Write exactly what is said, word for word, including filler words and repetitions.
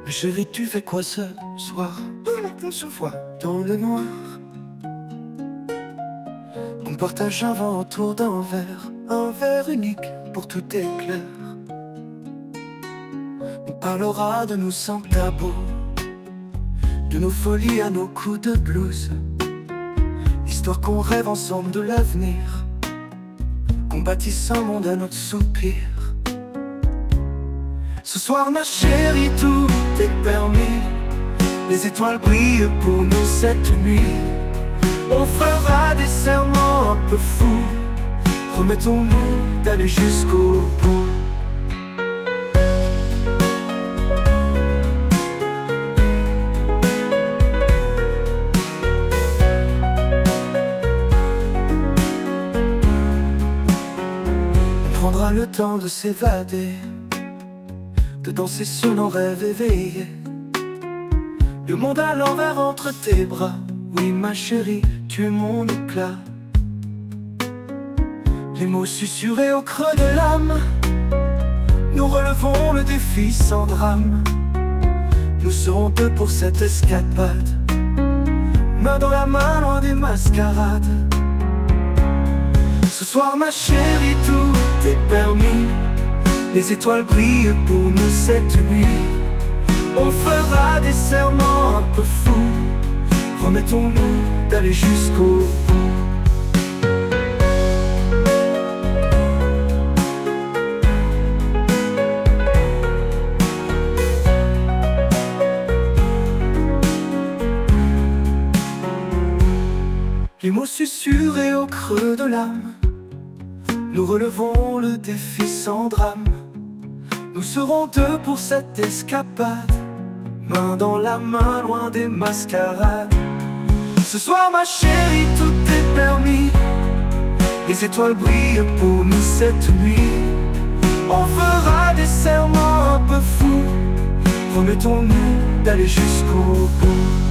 Chérie, tu fais quoi ce soir? On se voit dans le noir. On partage un vent autour d'un verre, un verre unique pour tout est clair. On parlera de nous sans tabou, de nos folies à nos coups de blues. Histoire qu'on rêve ensemble de l'avenir, qu'on bâtisse un monde à notre soupir. Ce soir ma chérie, tout est permis. Les étoiles brillent pour nous cette nuit. On fera des serments un peu fous. Promettons-nous d'aller jusqu'au bout. On prendra le temps de s'évader, de danser sur nos rêves éveillés. Le monde à l'envers entre tes bras. Oui ma chérie, tu es mon éclat. Les mots susurrés au creux de l'âme. Nous relevons le défi sans drame. Nous serons deux pour cette escapade, main dans la main loin des mascarades. Ce soir ma chérie, tout est permis. Les étoiles brillent pour nous cette nuit. On fera des serments un peu fous. Promettons-nous d'aller jusqu'au bout. Les mots susurrés au creux de l'âme. Nous relevons le défi sans drame. Nous serons deux pour cette escapade, main dans la main loin des mascarades. Ce soir ma chérie, tout est permis. Les étoiles brillent pour nous cette nuit. On fera des serments un peu fous. Promettons-nous d'aller jusqu'au bout.